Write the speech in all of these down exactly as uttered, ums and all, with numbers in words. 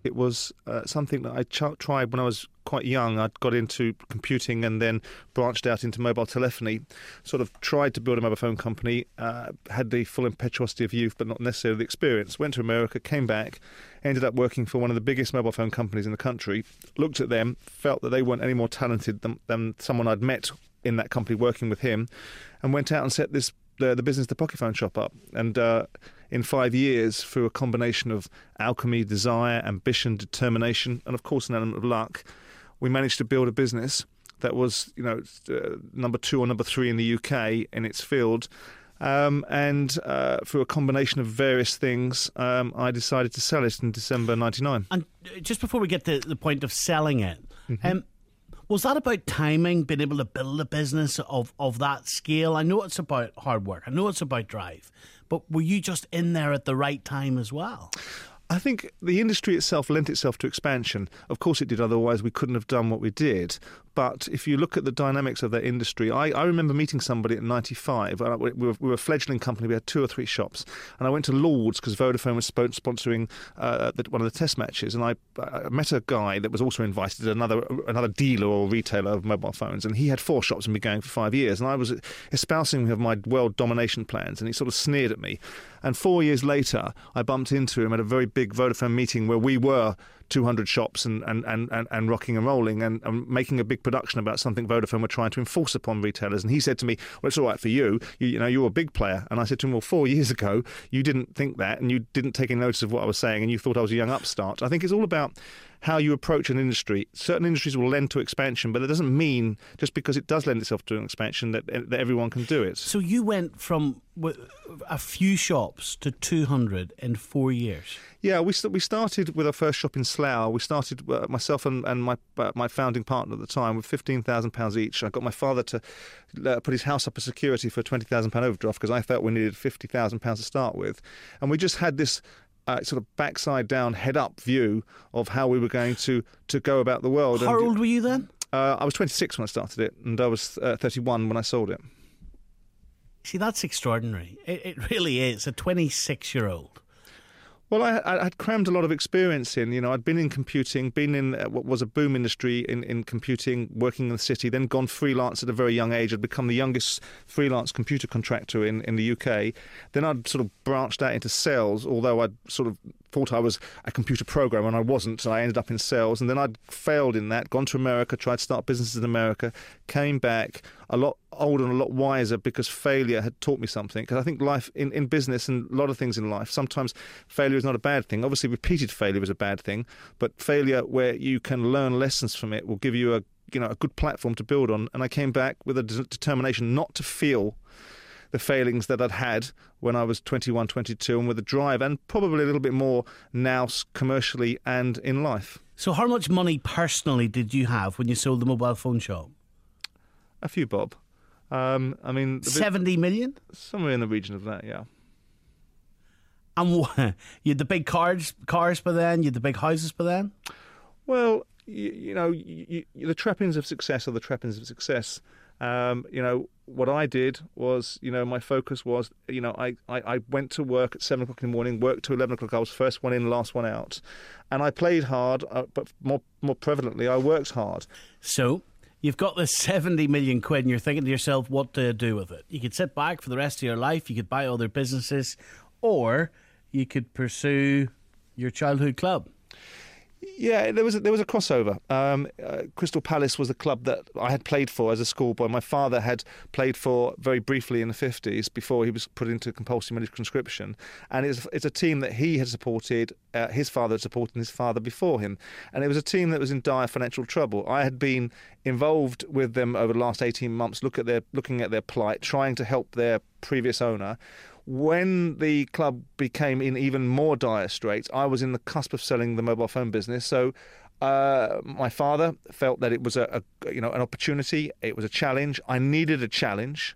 It was uh, something that I ch- tried when I was quite young. I got into computing and then branched out into mobile telephony, sort of tried to build a mobile phone company, uh, had the full impetuosity of youth but not necessarily the experience. Went to America, came back, ended up working for one of the biggest mobile phone companies in the country, looked at them, felt that they weren't any more talented than, than someone I'd met in that company working with him, and went out and set this the, the business, the Pocket Phone shop up. And uh, in five years, through a combination of alchemy, desire, ambition, determination, and of course an element of luck, we managed to build a business that was, you know, uh, number two or number three in the U K in its field. Um, and uh, through a combination of various things, um, I decided to sell it in December ninety-nine. And just before we get to the point of selling it, Mm-hmm. um, was that about timing, being able to build a business of, of that scale? I know it's about hard work. I know it's about drive. But were you just in there at the right time as well? I think the industry itself lent itself to expansion. Of course it did, otherwise we couldn't have done what we did. But if you look at the dynamics of that industry, I, I remember meeting somebody at ninety-five. We were, we were a fledgling company, we had two or three shops. And I went to Lord's because Vodafone was sponsoring uh, the, one of the test matches. And I, I met a guy that was also invited, another another dealer or retailer of mobile phones. And he had four shops and been going for five years. And I was espousing of my world domination plans. And he sort of sneered at me. And four years later, I bumped into him at a very big Vodafone meeting where we were two hundred shops and, and, and, and, and rocking and rolling and, and making a big production about something Vodafone were trying to enforce upon retailers. And he said to me, well, it's all right for you. You, you know, you're a big player. And I said to him, well, four years ago, you didn't think that and you didn't take any notice of what I was saying and you thought I was a young upstart. I think it's all about how you approach an industry. Certain industries will lend to expansion, but that doesn't mean just because it does lend itself to an expansion that, that everyone can do it. So you went from a few shops to two hundred in four years? Yeah, we st- we started with our first shop in Slough. We started, uh, myself and, and my uh, my founding partner at the time, with fifteen thousand pounds each. I got my father to uh, put his house up as security for a twenty thousand pounds overdraft because I felt we needed fifty thousand pounds to start with. And we just had this Uh, sort of backside down, head up view of how we were going to, to go about the world. How and, old were you then? Uh, I was twenty-six when I started it, and I was uh, thirty-one when I sold it. See, that's extraordinary. It, it really is. A twenty-six-year-old. Well, I, I had crammed a lot of experience in. You know, I'd been in computing, been in what was a boom industry in, in computing, working in the city, then gone freelance at a very young age. I'd become the youngest freelance computer contractor in, in the U K. Then I'd sort of branched out into sales, although I'd sort of thought I was a computer programmer and I wasn't, so I ended up in sales. And then I'd failed in that, gone to America, tried to start businesses in America, came back a lot older and a lot wiser because failure had taught me something. Because I think life, in, in business and a lot of things in life, sometimes failure is not a bad thing. Obviously, repeated failure is a bad thing, but failure where you can learn lessons from it will give you a you know a good platform to build on. And I came back with a de- determination not to feel the failings that I'd had when I was twenty-one, twenty-two, and with a drive, and probably a little bit more now commercially and in life. So how much money personally did you have when you sold the mobile phone shop? A few bob. Um, I mean... seventy million? Somewhere in the region of that, yeah. And what, you had the big cars, cars by then? You had the big houses by then? Well, you, you know, you, you, the trappings of success are the trappings of success. Um, you know, what I did was, you know, my focus was, you know, I, I, I went to work at seven o'clock in the morning, worked to eleven o'clock. I was first one in, last one out. And I played hard, uh, but more more prevalently, I worked hard. So you've got this seventy million quid and you're thinking to yourself, what do I do with it? You could sit back for the rest of your life, you could buy other businesses, or you could pursue your childhood club. Yeah, there was a, there was a crossover. Um, uh, Crystal Palace was a club that I had played for as a schoolboy. My father had played for very briefly in the fifties before he was put into compulsory military conscription. And it's, it's a team that he had supported, uh, his father had supported, and his father before him. And it was a team that was in dire financial trouble. I had been involved with them over the last eighteen months, look at their, looking at their plight, trying to help their previous owner. When the club became in even more dire straits, I was in the cusp of selling the mobile phone business. So uh, my father felt that it was a, a you know an opportunity. It was a challenge. I needed a challenge.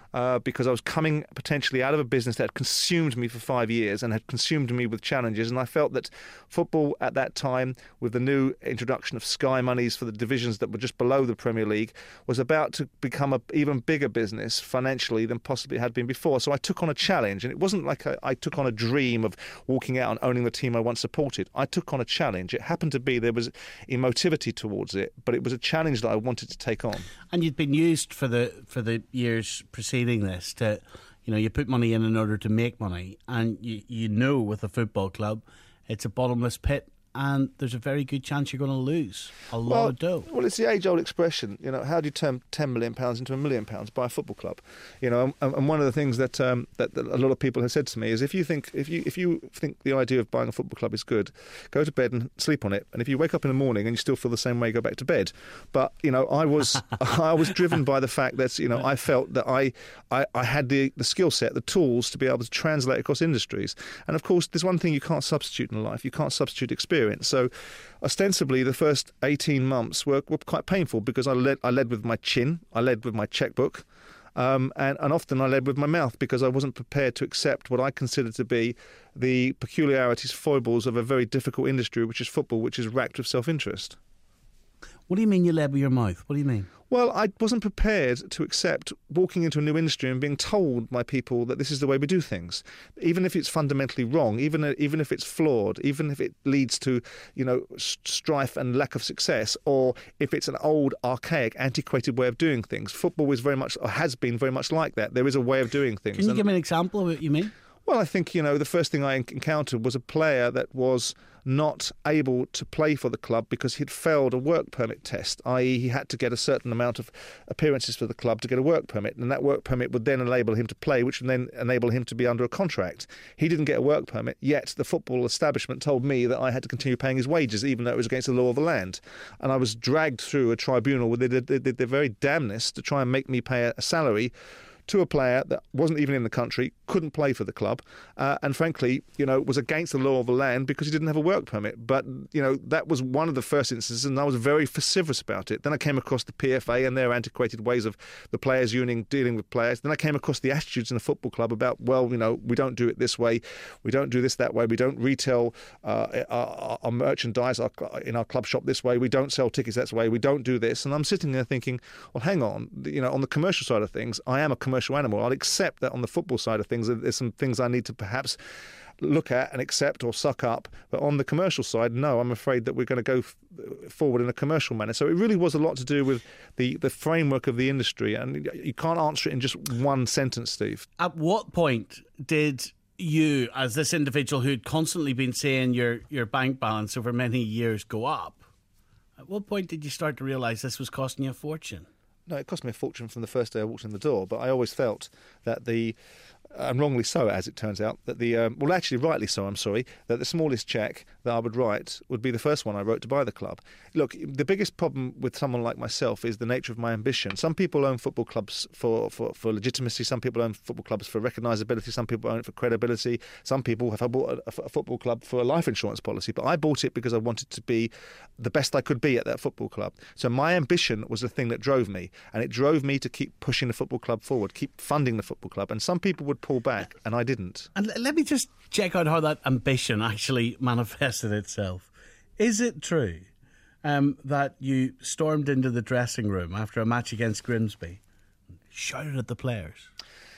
uh, because I was coming potentially out of a business that had consumed me for five years and had consumed me with challenges. And I felt that football at that time, with the new introduction of Sky monies for the divisions that were just below the Premier League, was about to become an even bigger business financially than possibly it had been before. So I took on a challenge, and it wasn't like a, I took on a dream of walking out and owning the team I once supported. I took on a challenge. It happened to be there was emotivity towards it, but it was a challenge that I wanted to take on. And you'd been used for the for the years preceding this to, you know, you put money in in order to make money, and you, you know with a football club it's a bottomless pit, and there's a very good chance you're going to lose a lot well, of dough. Well, it's the age-old expression, you know, how do you turn ten million pounds into a million pounds? Buy a football club. You know, and, and one of the things that, um, that that a lot of people have said to me is if you think if you if you think the idea of buying a football club is good, go to bed and sleep on it. And if you wake up in the morning and you still feel the same way, go back to bed. But, you know, I was I was driven by the fact that, you know, I felt that I I, I had the, the skill set, the tools to be able to translate across industries. And, of course, there's one thing you can't substitute in life. You can't substitute experience. So ostensibly, the first eighteen months were, were quite painful because I led, I led with my chin, I led with my checkbook, um, and, and often I led with my mouth because I wasn't prepared to accept what I considered to be the peculiarities, foibles of a very difficult industry, which is football, which is racked with self-interest. What do you mean you led with your mouth? What do you mean? Well, I wasn't prepared to accept walking into a new industry and being told by people that this is the way we do things, even if it's fundamentally wrong, even even if it's flawed, even if it leads to, you know, strife and lack of success, or if it's an old, archaic, antiquated way of doing things. Football is very much, or has been very much like that. There is a way of doing things. Can you and, give me an example of what you mean? Well, I think, you know, the first thing I encountered was a player that was not able to play for the club because he'd failed a work permit test, that is he had to get a certain amount of appearances for the club to get a work permit, and that work permit would then enable him to play, which would then enable him to be under a contract. He didn't get a work permit, yet the football establishment told me that I had to continue paying his wages, even though it was against the law of the land. And I was dragged through a tribunal where they did, they did their very damnedest to try and make me pay a salary to a player that wasn't even in the country, couldn't play for the club, uh, and frankly, you know, was against the law of the land because he didn't have a work permit. But, you know, that was one of the first instances, and I was very vociferous about it. Then I came across the P F A and their antiquated ways of the players' union dealing with players. Then I came across the attitudes in the football club about, well, you know, we don't do it this way, we don't do this that way, we don't retail uh, our, our merchandise our, in our club shop this way, we don't sell tickets that way, we don't do this. And I'm sitting there thinking, well, hang on, you know, on the commercial side of things, I am a commercial animal. I'll accept that on the football side of things, there's some things I need to perhaps look at and accept or suck up. But on the commercial side, no, I'm afraid that we're going to go f- forward in a commercial manner. So it really was a lot to do with the, the framework of the industry. And you can't answer it in just one sentence, Steve. At what point did you, as this individual who'd constantly been seeing your, your bank balance over many years go up, at what point did you start to realise this was costing you a fortune? No, it cost me a fortune from the first day I walked in the door, but I always felt that the, and wrongly so as it turns out, that the, um, well actually rightly so, I'm sorry, that the smallest cheque that I would write would be the first one I wrote to buy the club. Look, the biggest problem with someone like myself is the nature of my ambition. Some people own football clubs for, for, for legitimacy, some people own football clubs for recognisability, some people own it for credibility, some people have bought a, a football club for a life insurance policy, but I bought it because I wanted to be the best I could be at that football club. So my ambition was the thing that drove me. And it drove me to keep pushing the football club forward, keep funding the football club. And some people would pull back, and I didn't. And let me just check out how that ambition actually manifested itself. Is it true um, that you stormed into the dressing room after a match against Grimsby and shouted at the players?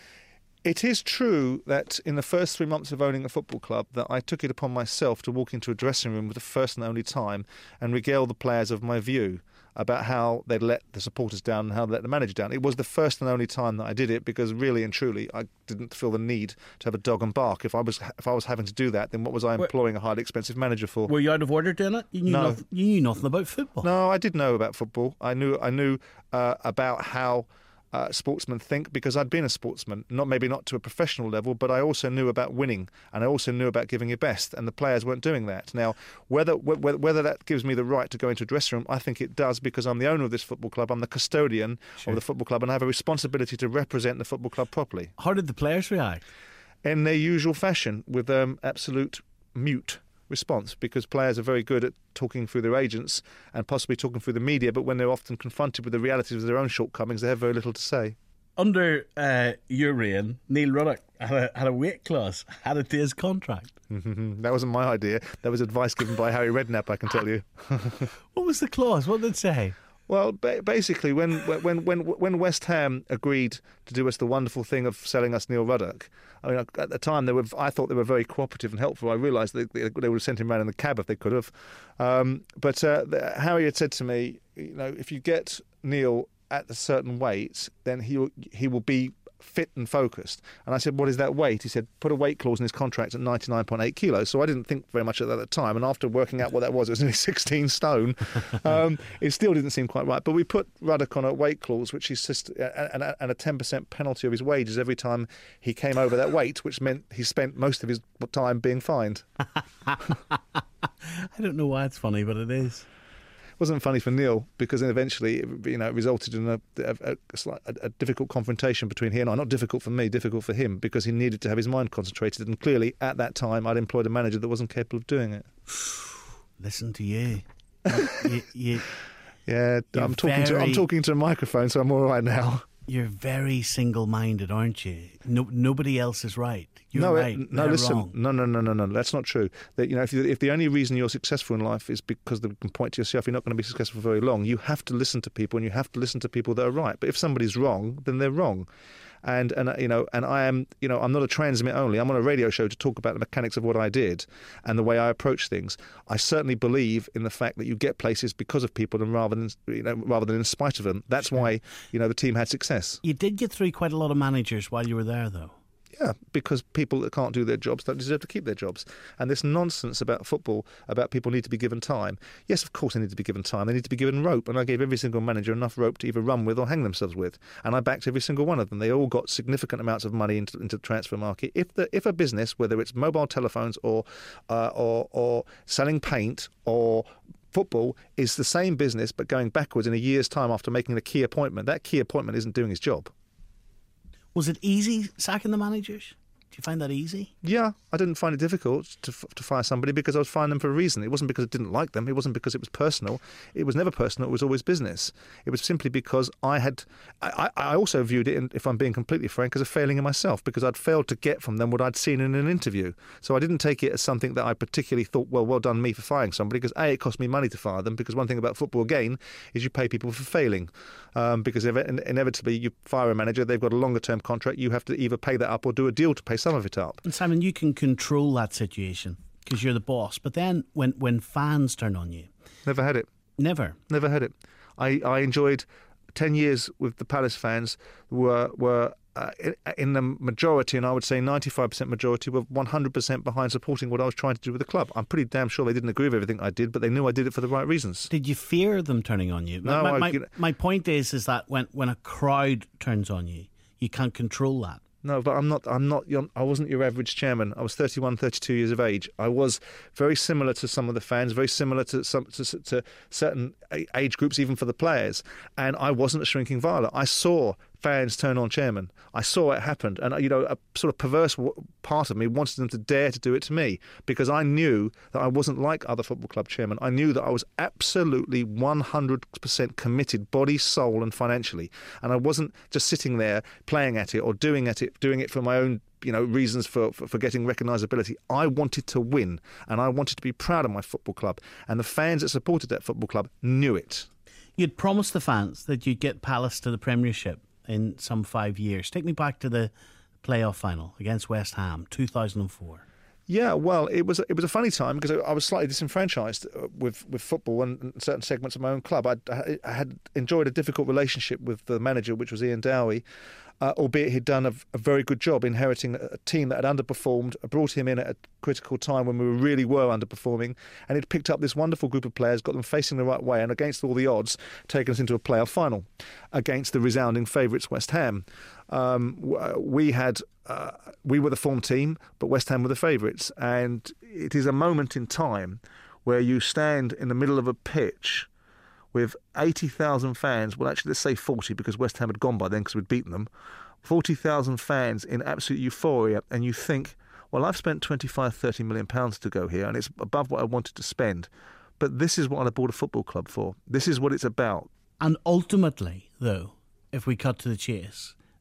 It is true that in the first three months of owning a football club that I took it upon myself to walk into a dressing room for the first and only time and regale the players of my view about how they'd let the supporters down and how they let the manager down. It was the first and only time that I did it because really and truly I didn't feel the need to have a dog and bark. If I was if I was having to do that, then what was I employing a highly expensive manager for? Were you out of order doing it? You knew, no. nothing, you knew nothing about football. No, I did know about football. I knew I knew uh, about how Uh, sportsmen think because I'd been a sportsman, not maybe not to a professional level, but I also knew about winning and I also knew about giving your best, and the players weren't doing that. Now, whether whether, whether that gives me the right to go into a dressing room, I think it does because I'm the owner of this football club, I'm the custodian sure. of the football club, and I have a responsibility to represent the football club properly. How did the players react? In their usual fashion, with um, absolute mute response, because players are very good at talking through their agents and possibly talking through the media, but when they're often confronted with the realities of their own shortcomings, they have very little to say. under uh, your reign, Neil Ruddock had a, had a weight clause added to his contract. That wasn't my idea. That was advice given by Harry Redknapp, I can tell you. What was the clause? What did it say? Well, ba- basically, when when when when West Ham agreed to do us the wonderful thing of selling us Neil Ruddock, I mean, at the time they were, I thought they were very cooperative and helpful. I realised they, they, they would have sent him around in the cab if they could have. Um, but uh, the, Harry had said to me, you know, if you get Neil at a certain weight, then he will, he will be fit and focused. And I said, what is that weight? He said, put a weight clause in his contract at ninety-nine point eight kilos. So I didn't think very much of that at the time. And after working out what that was, it was only sixteen stone. Um, it still didn't seem quite right. But we put Ruddock on a weight clause, which is just, and, and a ten percent penalty of his wages every time he came over that weight, which meant he spent most of his time being fined. I don't know why it's funny, but it is. Wasn't funny for Neil because then eventually, you know, it resulted in a, a, a, a difficult confrontation between he and I. Not difficult for me, difficult for him, because he needed to have his mind concentrated. And clearly, at that time, I'd employed a manager that wasn't capable of doing it. Listen to you. you, you yeah, I'm talking very, to I'm talking to a microphone, so I'm all right now. You're very single-minded, aren't you? No, nobody else is right. You're no, right. No, They're listen. Wrong. No, no, no, no, no. That's not true. That, you know, if, you, if the only reason you're successful in life is because you can point to yourself, you're not going to be successful for very long. You have to listen to people, and you have to listen to people that are right. But if somebody's wrong, then they're wrong. And and you know, and I am, you know, I'm not a transmit only. I'm on a radio show to talk about the mechanics of what I did and the way I approach things. I certainly believe in the fact that you get places because of people, and rather than you know, rather than in spite of them. That's why you know the team had success. You did get through quite a lot of managers while you were there, though. Yeah, because people that can't do their jobs don't deserve to keep their jobs. And this nonsense about football, about people need to be given time. Yes, of course they need to be given time. They need to be given rope. And I gave every single manager enough rope to either run with or hang themselves with. And I backed every single one of them. They all got significant amounts of money into, into the transfer market. If the if a business, whether it's mobile telephones or uh, or or selling paint or football, is the same business but going backwards in a year's time after making a key appointment, that key appointment isn't doing his job. Was it easy sacking the managers? Do you find that easy? Yeah, I didn't find it difficult to to fire somebody because I was firing them for a reason. It wasn't because I didn't like them. It wasn't because it was personal. It was never personal. It was always business. It was simply because I had... I, I also viewed it, in, if I'm being completely frank, as a failing in myself, because I'd failed to get from them what I'd seen in an interview. So I didn't take it as something that I particularly thought, well, well done me for firing somebody, because A, it cost me money to fire them, because one thing about football, again, is you pay people for failing. Um, because inevitably you fire a manager, they've got a longer term contract, you have to either pay that up or do a deal to pay some of it up. And Simon, you can control that situation because you're the boss, but then when, when fans turn on you... Never had it. Never? Never had it. I, I enjoyed ten years with the Palace fans were were uh, in the majority, and I would say ninety-five percent majority, were one hundred percent behind supporting what I was trying to do with the club. I'm pretty damn sure they didn't agree with everything I did, but they knew I did it for the right reasons. Did you fear them turning on you? No, my, I, my, you know, my point is, is that when, when a crowd turns on you, you can't control that. No, but I'm not. I'm not. Your, I wasn't your average chairman. I was thirty-one, thirty-two years of age. I was very similar to some of the fans, very similar to some to, to certain age groups, even for the players. And I wasn't a shrinking violet. I saw fans turn on chairman. I saw it happened, and you know, a sort of perverse part of me wanted them to dare to do it to me, because I knew that I wasn't like other football club chairmen. I knew that I was absolutely one hundred percent committed, body, soul, and financially, and I wasn't just sitting there playing at it or doing at it, doing it for my own, you know, reasons for, for, for getting recognisability. I wanted to win, and I wanted to be proud of my football club, and the fans that supported that football club knew it. You'd promised the fans that you'd get Palace to the Premiership in some five years. Take me back to the playoff final against West Ham, two thousand four. Yeah, well, it was it was a funny time because I was slightly disenfranchised with, with football and certain segments of my own club. I'd, I had enjoyed a difficult relationship with the manager, which was Ian Dowie, uh, albeit he'd done a, a very good job inheriting a team that had underperformed. I brought him in at a critical time when we really were underperforming, and he'd picked up this wonderful group of players, got them facing the right way, and against all the odds, taken us into a playoff final against the resounding favourites West Ham. Um, we had uh, we were the form team, but West Ham were the favourites, and it is a moment in time where you stand in the middle of a pitch with eighty thousand fans. Well, actually, let's say forty, because West Ham had gone by then because we'd beaten them. forty thousand fans in absolute euphoria, and you think, well, I've spent twenty-five, thirty million pounds to go here, and it's above what I wanted to spend. But this is what I bought a football club for. This is what it's about. And ultimately, though, if we cut to the chase,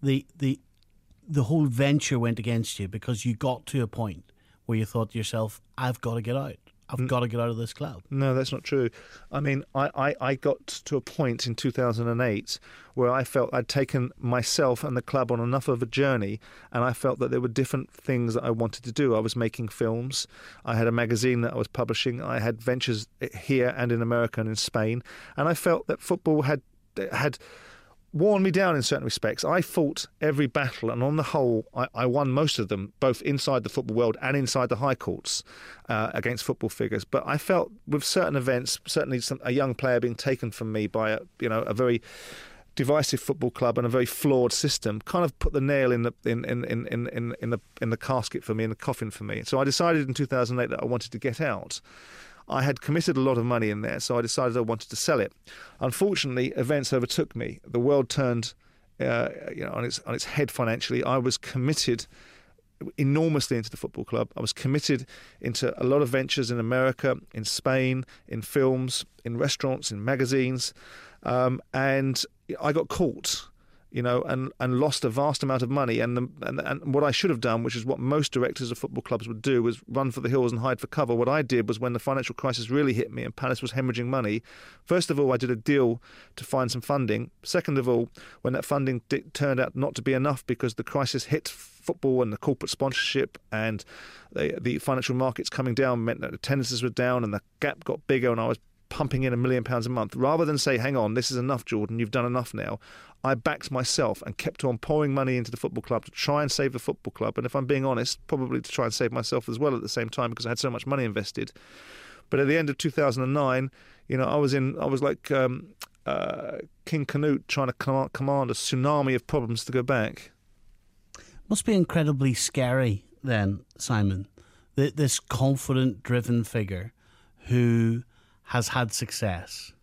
the the the whole venture went against you because you got to a point where you thought to yourself, I've got to get out. I've mm. got to get out of this club. No, that's not true. I mean, I, I, I got to a point in two thousand eight where I felt I'd taken myself and the club on enough of a journey, and I felt that there were different things that I wanted to do. I was making films. I had a magazine that I was publishing. I had ventures here and in America and in Spain. And I felt that football had had... worn me down in certain respects. I fought every battle, and on the whole, I, I won most of them, both inside the football world and inside the high courts uh, against football figures. But I felt with certain events, certainly some, a young player being taken from me by a, you know, a very divisive football club and a very flawed system, kind of put the nail in the in in, in, in, in, in the in the casket for me, in the coffin for me. So I decided in two thousand eight that I wanted to get out. I had committed a lot of money in there, so I decided I wanted to sell it. Unfortunately, events overtook me. The world turned, uh, you know, on its on its head financially. I was committed enormously into the football club. I was committed into a lot of ventures in America, in Spain, in films, in restaurants, in magazines, um, and I got caught. You know, and, and lost a vast amount of money. And, the, and and what I should have done, which is what most directors of football clubs would do, was run for the hills and hide for cover. What I did was, when the financial crisis really hit me and Palace was hemorrhaging money, first of all, I did a deal to find some funding. Second of all, when that funding di- turned out not to be enough because the crisis hit football and the corporate sponsorship and the, the financial markets coming down meant that attendances were down and the gap got bigger, and I was pumping in a million pounds a month. Rather than say, hang on, this is enough, Jordan, you've done enough now, I backed myself and kept on pouring money into the football club to try and save the football club. And if I'm being honest, probably to try and save myself as well at the same time, because I had so much money invested. But at the end of two thousand nine, you know, I was in, I was like um, uh, King Canute trying to com- command a tsunami of problems to go back. Must be incredibly scary then, Simon, th- this confident, driven figure who has had success,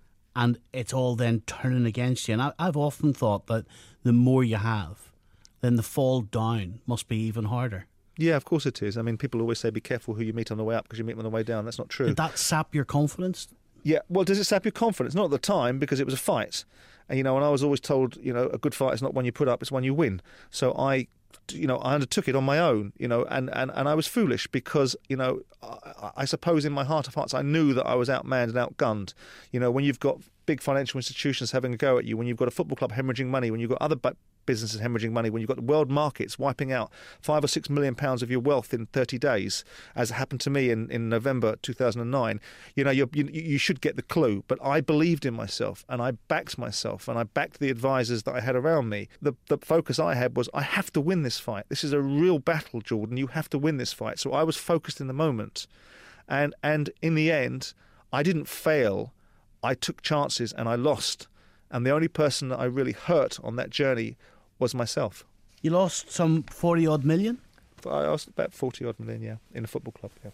and it's all then turning against you. And I, I've often thought that the more you have, then the fall down must be even harder. Yeah, of course it is. I mean, people always say be careful who you meet on the way up because you meet them on the way down. That's not true. Did that sap your confidence? Yeah, well, does it sap your confidence? Not at the time, because it was a fight. And, you know, and I was always told, you know, a good fight is not one you put up, it's one you win. So I... you know, I undertook it on my own, you know, and, and, and I was foolish because, you know, I, I suppose in my heart of hearts I knew that I was outmanned and outgunned. You know, when you've got big financial institutions having a go at you, when you've got a football club hemorrhaging money, when you've got other bu- businesses hemorrhaging money, when you've got the world markets wiping out five or six million pounds of your wealth in thirty days, as happened to me in, in November two thousand nine, you know, you're, you you should get the clue. But I believed in myself and I backed myself and I backed the advisors that I had around me. The, the focus I had was, I have to win this fight. This is a real battle, Jordan. You have to win this fight. So I was focused in the moment. And and in the end, I didn't fail. I took chances and I lost. And the only person that I really hurt on that journey was myself. You lost some forty odd million? I lost about forty odd million, yeah, in a football club, yeah.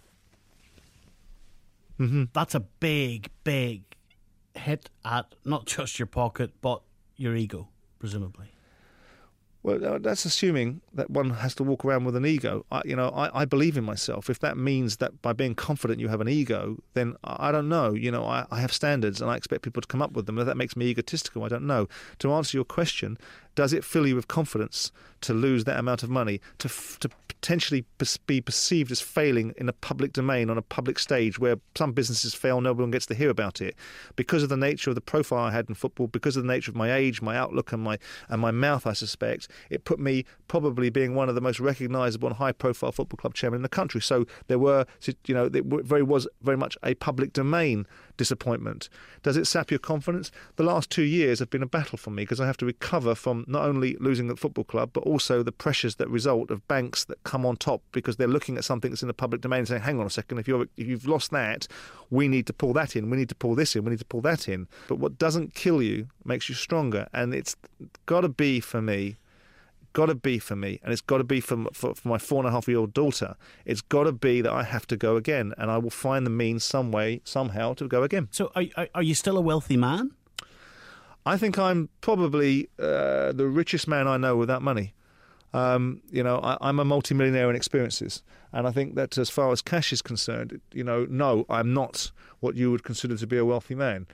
Mm-hmm. That's a big, big hit at not just your pocket, but your ego, presumably. Well, that's assuming that one has to walk around with an ego. I, you know, I, I believe in myself. If that means that by being confident you have an ego, then I don't know. You know, I, I have standards and I expect people to come up with them. If that makes me egotistical, I don't know. To answer your question, does it fill you with confidence to lose that amount of money, to f- to potentially be perceived as failing in a public domain on a public stage where some businesses fail, no one gets to hear about it, because of the nature of the profile I had in football, because of the nature of my age, my outlook, and my and my mouth, I suspect, it put me probably being one of the most recognisable and high-profile football club chairmen in the country. So there were, you know, it very was very much a public domain disappointment. Does it sap your confidence? The last two years have been a battle for me because I have to recover from not only losing the football club, but also the pressures that result of banks that come on top because they're looking at something that's in the public domain and saying, hang on a second, if, you're, if you've lost that, we need to pull that in, we need to pull this in, we need to pull that in. But what doesn't kill you makes you stronger. And it's got to be for me, got to be for me, and it's got to be for, for, for my four and a half year old daughter. It's got to be that I have to go again, and I will find the means some way, somehow, to go again. So are, are, are you still a wealthy man? I think I'm probably uh, the richest man I know without money. Um, you know, I, I'm a multimillionaire in experiences. And I think that as far as cash is concerned, you know, no, I'm not what you would consider to be a wealthy man.